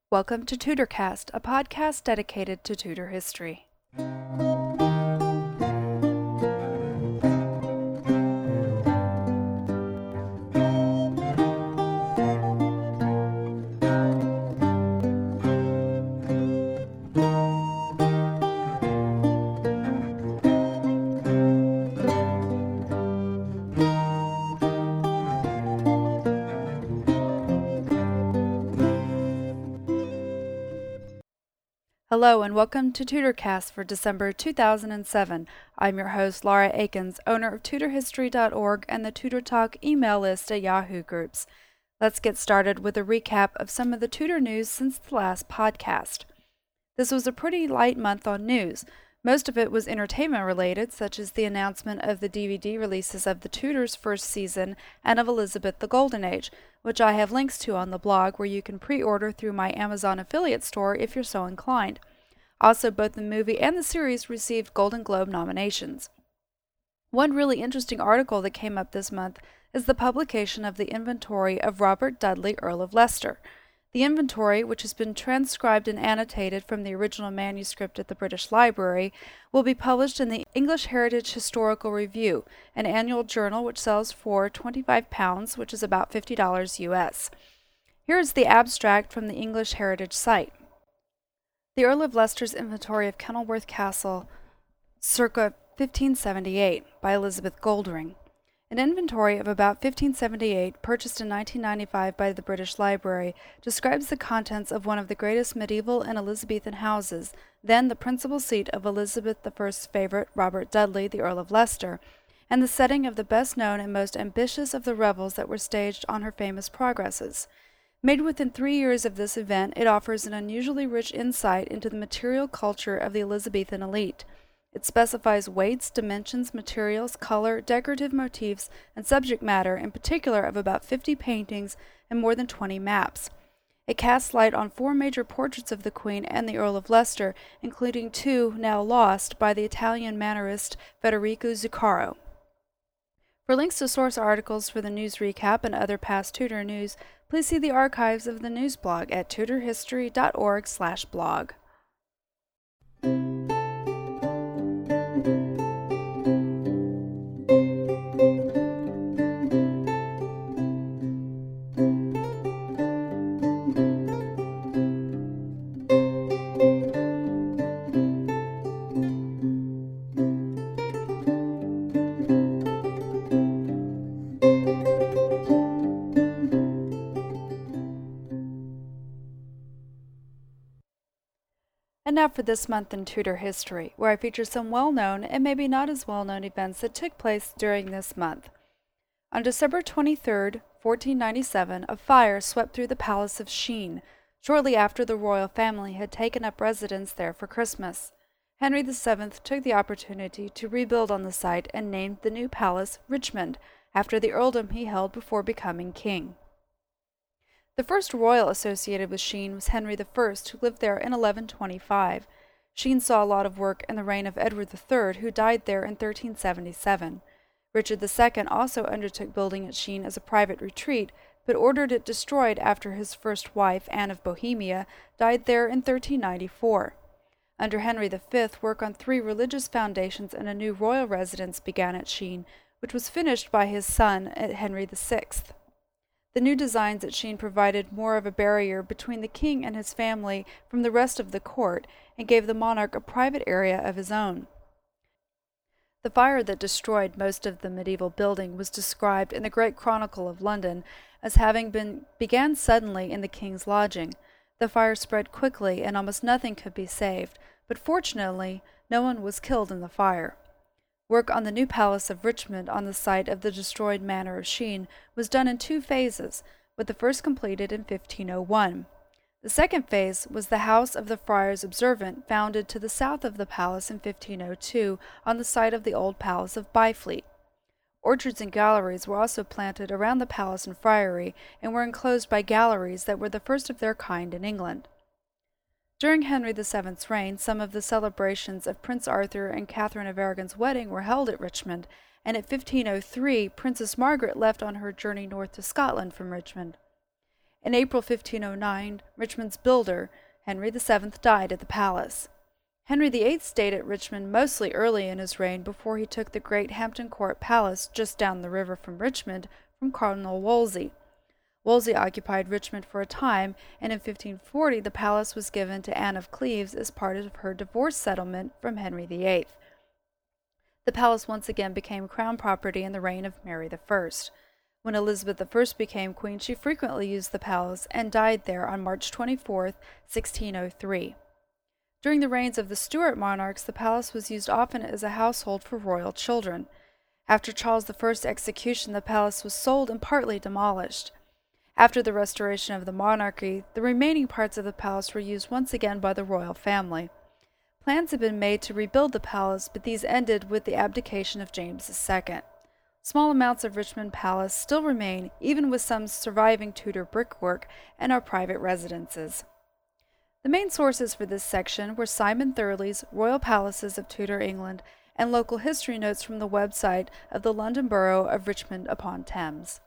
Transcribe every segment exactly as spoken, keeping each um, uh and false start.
Welcome to TutorCast, a podcast dedicated to Tudor history. Hello and welcome to TutorCast for December two thousand seven. I'm your host, Laura Akins, owner of Tutor History dot org and the Tutor Talk email list at Yahoo Groups. Let's get started with a recap of some of the Tudor news since the last podcast. This was a pretty light month on news. Most of it was entertainment related, such as the announcement of the D V D releases of The Tudors' first season and of Elizabeth the Golden Age, which I have links to on the blog where you can pre-order through my Amazon affiliate store if you're so inclined. Also, both the movie and the series received Golden Globe nominations. One really interesting article that came up this month is the publication of the inventory of Robert Dudley, Earl of Leicester. The inventory, which has been transcribed and annotated from the original manuscript at the British Library, will be published in the English Heritage Historical Review, an annual journal which sells for twenty-five pounds, which is about fifty dollars U S. Here is the abstract from the English Heritage site. The Earl of Leicester's Inventory of Kenilworth Castle, circa fifteen seventy-eight, by Elizabeth Goldring. An inventory of about fifteen seventy-eight, purchased in nineteen ninety-five by the British Library, describes the contents of one of the greatest medieval and Elizabethan houses, then the principal seat of Elizabeth the First's favourite, Robert Dudley, the Earl of Leicester, and the setting of the best-known and most ambitious of the revels that were staged on her famous progresses. Made within three years of this event, it offers an unusually rich insight into the material culture of the Elizabethan elite. It specifies weights, dimensions, materials, color, decorative motifs, and subject matter, in particular of about fifty paintings and more than twenty maps. It casts light on four major portraits of the Queen and the Earl of Leicester, including two now lost by the Italian Mannerist Federico Zuccaro. For links to source articles for the news recap and other past Tudor news, please see the archives of the news blog at tutor history dot org slash blog. And now for this month in Tudor history, where I feature some well-known and maybe not as well-known events that took place during this month. On December twenty-third, fourteen ninety-seven, a fire swept through the Palace of Sheen, shortly after the royal family had taken up residence there for Christmas. Henry the Seventh took the opportunity to rebuild on the site and named the new palace Richmond, after the earldom he held before becoming king. The first royal associated with Sheen was Henry the First, who lived there in eleven twenty-five. Sheen saw a lot of work in the reign of Edward the Third, who died there in thirteen seventy-seven. Richard the Second also undertook building at Sheen as a private retreat, but ordered it destroyed after his first wife, Anne of Bohemia, died there in thirteen ninety-four. Under Henry the Fifth, work on three religious foundations and a new royal residence began at Sheen, which was finished by his son, Henry the Sixth. The new designs at Sheen provided more of a barrier between the king and his family from the rest of the court and gave the monarch a private area of his own. The fire that destroyed most of the medieval building was described in the Great Chronicle of London as having been began suddenly in the king's lodging. The fire spread quickly and almost nothing could be saved, but fortunately no one was killed in the fire. Work on the new Palace of Richmond on the site of the destroyed Manor of Sheen was done in two phases, with the first completed in fifteen oh one. The second phase was the House of the Friars Observant, founded to the south of the palace in fifteen oh two on the site of the old Palace of Byfleet. Orchards and galleries were also planted around the palace and friary and were enclosed by galleries that were the first of their kind in England. During Henry the Seventh's reign, some of the celebrations of Prince Arthur and Catherine of Aragon's wedding were held at Richmond, and in fifteen oh three Princess Margaret left on her journey north to Scotland from Richmond. In April fifteen oh nine, Richmond's builder, Henry the Seventh, died at the palace. Henry the Eighth stayed at Richmond mostly early in his reign before he took the great Hampton Court Palace just down the river from Richmond from Cardinal Wolsey. Wolsey occupied Richmond for a time, and in fifteen forty the palace was given to Anne of Cleves as part of her divorce settlement from Henry the Eighth. The palace once again became crown property in the reign of Mary the First. When Elizabeth the First became queen, she frequently used the palace and died there on March twenty-fourth, sixteen oh three. During the reigns of the Stuart monarchs, the palace was used often as a household for royal children. After Charles the First's execution, the palace was sold and partly demolished. After the restoration of the monarchy, the remaining parts of the palace were used once again by the royal family. Plans had been made to rebuild the palace, but these ended with the abdication of James the Second. Small amounts of Richmond Palace still remain, even with some surviving Tudor brickwork, and are private residences. The main sources for this section were Simon Thurley's Royal Palaces of Tudor England and local history notes from the website of the London Borough of Richmond upon Thames.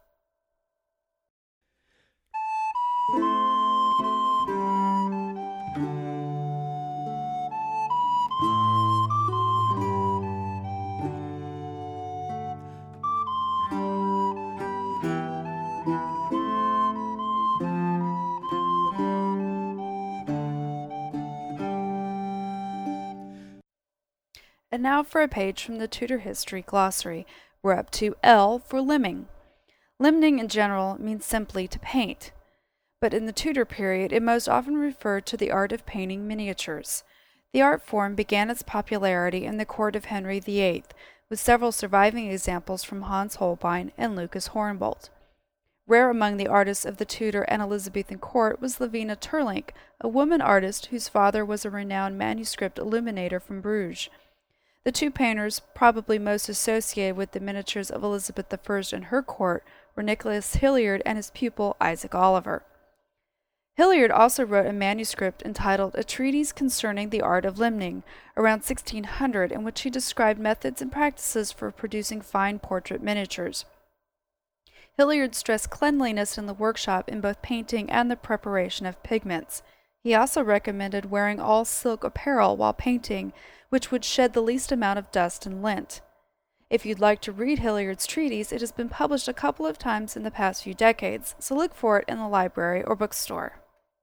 And now for a page from the Tudor History Glossary. We're up to L for limning. Limning in general means simply to paint, but in the Tudor period it most often referred to the art of painting miniatures. The art form began its popularity in the court of Henry the Eighth, with several surviving examples from Hans Holbein and Lucas Hornbolt. Rare among the artists of the Tudor and Elizabethan court was Lavina Terlink, a woman artist whose father was a renowned manuscript illuminator from Bruges. The two painters probably most associated with the miniatures of Elizabeth the First and her court were Nicholas Hilliard and his pupil Isaac Oliver. Hilliard also wrote a manuscript entitled A Treatise Concerning the Art of Limning, around sixteen hundred, in which he described methods and practices for producing fine portrait miniatures. Hilliard stressed cleanliness in the workshop in both painting and the preparation of pigments. He also recommended wearing all silk apparel while painting, which would shed the least amount of dust and lint. If you'd like to read Hilliard's treatise, it has been published a couple of times in the past few decades, so look for it in the library or bookstore.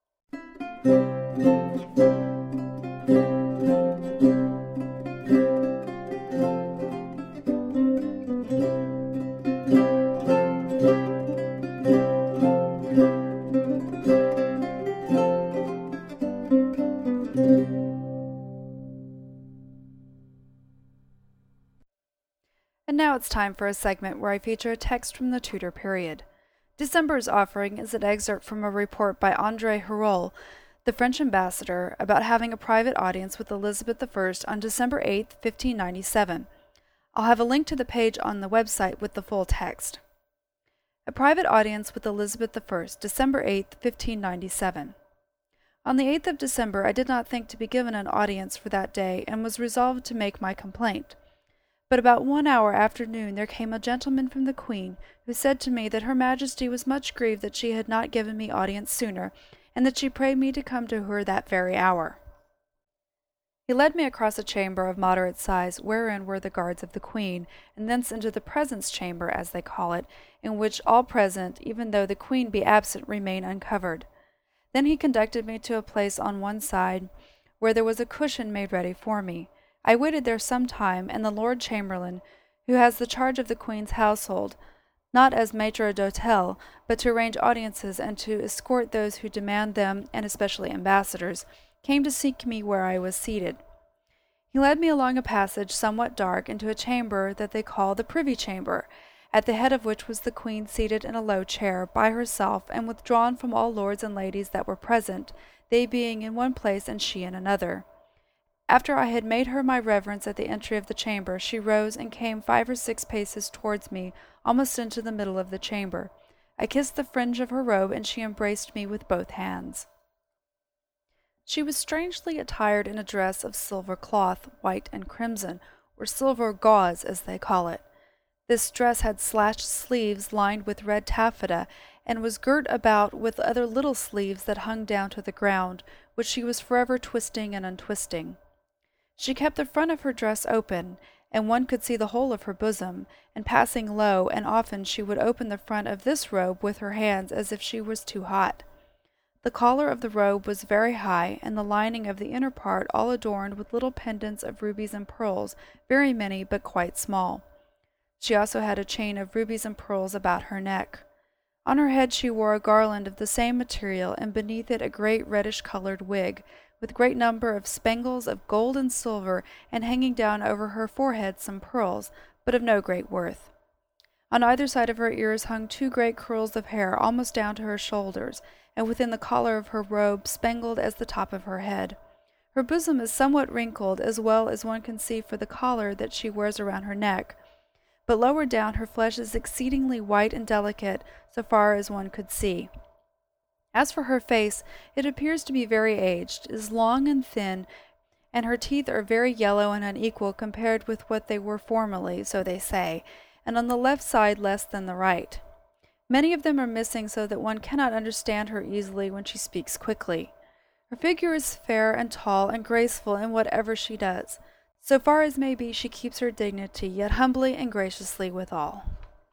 And now it's time for a segment where I feature a text from the Tudor period. December's offering is an excerpt from a report by André Hérold, the French ambassador, about having a private audience with Elizabeth the First on December eighth, fifteen ninety-seven. I'll have a link to the page on the website with the full text. A private audience with Elizabeth the First, December eighth, fifteen ninety-seven. On the eighth of December I did not think to be given an audience for that day, and was resolved to make my complaint. But about one hour after noon there came a gentleman from the Queen, who said to me that Her Majesty was much grieved that she had not given me audience sooner, and that she prayed me to come to her that very hour. He led me across a chamber of moderate size, wherein were the guards of the Queen, and thence into the presence chamber, as they call it, in which all present, even though the Queen be absent, remain uncovered. Then he conducted me to a place on one side, where there was a cushion made ready for me. I waited there some time, and the Lord Chamberlain, who has the charge of the Queen's household, not as maitre d'hotel, but to arrange audiences and to escort those who demand them, and especially ambassadors, came to seek me where I was seated. He led me along a passage somewhat dark into a chamber that they call the Privy Chamber, at the head of which was the Queen seated in a low chair, by herself, and withdrawn from all lords and ladies that were present, they being in one place and she in another. After I had made her my reverence at the entry of the chamber, she rose and came five or six paces towards me, almost into the middle of the chamber. I kissed the fringe of her robe, and she embraced me with both hands. She was strangely attired in a dress of silver cloth, white and crimson, or silver gauze, as they call it. This dress had slashed sleeves lined with red taffeta, and was girt about with other little sleeves that hung down to the ground, which she was forever twisting and untwisting. She kept the front of her dress open, and one could see the whole of her bosom, and passing low, and often she would open the front of this robe with her hands as if she was too hot. The collar of the robe was very high, and the lining of the inner part all adorned with little pendants of rubies and pearls, very many but quite small. She also had a chain of rubies and pearls about her neck. On her head she wore a garland of the same material, and beneath it a great reddish-colored wig, with great number of spangles of gold and silver, and hanging down over her forehead some pearls, but of no great worth. On either side of her ears hung two great curls of hair almost down to her shoulders, and within the collar of her robe spangled as the top of her head. Her bosom is somewhat wrinkled, as well as one can see for the collar that she wears around her neck, but lower down her flesh is exceedingly white and delicate, so far as one could see. As for her face, it appears to be very aged, is long and thin, and her teeth are very yellow and unequal compared with what they were formerly, so they say, and on the left side less than the right. Many of them are missing, so that one cannot understand her easily when she speaks quickly. Her figure is fair and tall and graceful in whatever she does. So far as may be, she keeps her dignity, yet humbly and graciously withal.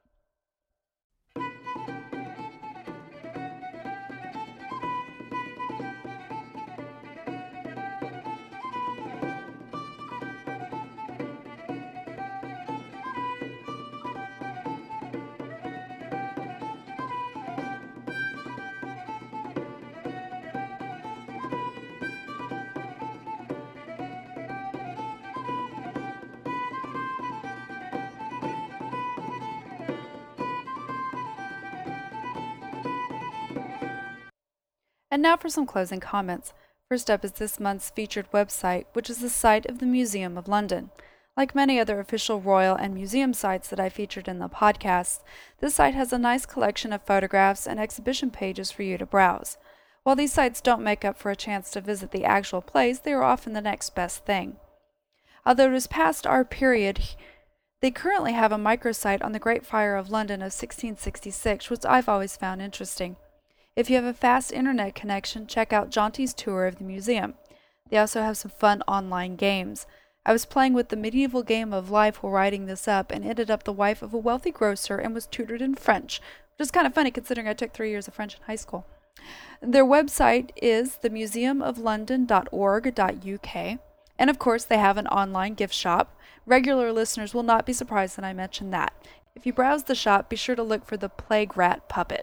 And now for some closing comments. First up is this month's featured website, which is the site of the Museum of London. Like many other official royal and museum sites that I featured in the podcast, this site has a nice collection of photographs and exhibition pages for you to browse. While these sites don't make up for a chance to visit the actual place, they are often the next best thing. Although it is past our period, they currently have a microsite on the Great Fire of London of sixteen sixty-six, which I've always found interesting. If you have a fast internet connection, check out Jaunty's tour of the museum. They also have some fun online games. I was playing with the medieval game of life while writing this up, and ended up the wife of a wealthy grocer and was tutored in French, which is kind of funny considering I took three years of French in high school. Their website is the museum of london dot org dot U K, and of course they have an online gift shop. Regular listeners will not be surprised that I mentioned that. If you browse the shop, be sure to look for the Plague Rat puppet.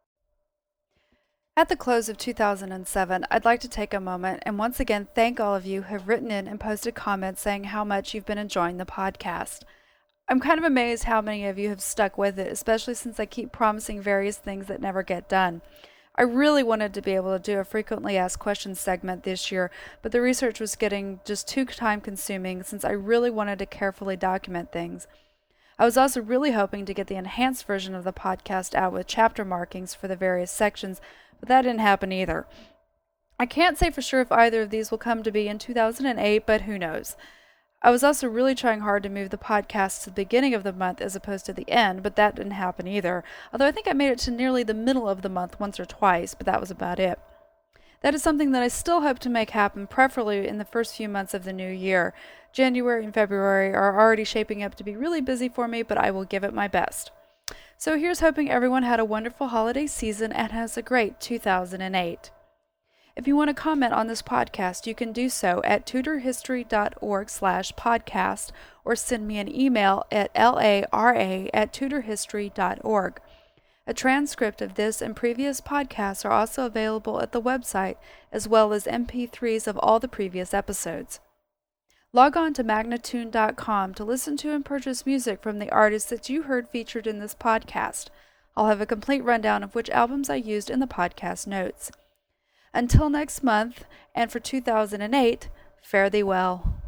At the close of two thousand seven, I'd like to take a moment and once again thank all of you who have written in and posted comments saying how much you've been enjoying the podcast. I'm kind of amazed how many of you have stuck with it, especially since I keep promising various things that never get done. I really wanted to be able to do a frequently asked questions segment this year, but the research was getting just too time consuming since I really wanted to carefully document things. I was also really hoping to get the enhanced version of the podcast out with chapter markings for the various sections, but that didn't happen either. I can't say for sure if either of these will come to be in two thousand eight, but who knows. I was also really trying hard to move the podcast to the beginning of the month as opposed to the end, but that didn't happen either, although I think I made it to nearly the middle of the month once or twice, but that was about it. That is something that I still hope to make happen, preferably in the first few months of the new year. January and February are already shaping up to be really busy for me, but I will give it my best. So here's hoping everyone had a wonderful holiday season and has a great two thousand eight. If you want to comment on this podcast, you can do so at tutorhistory dot org slash podcast or send me an email at lara at tutorhistory dot org. A transcript of this and previous podcasts are also available at the website, as well as M P threes of all the previous episodes. Log on to magnatune dot com to listen to and purchase music from the artists that you heard featured in this podcast. I'll have a complete rundown of which albums I used in the podcast notes. Until next month, and for two thousand eight, fare thee well.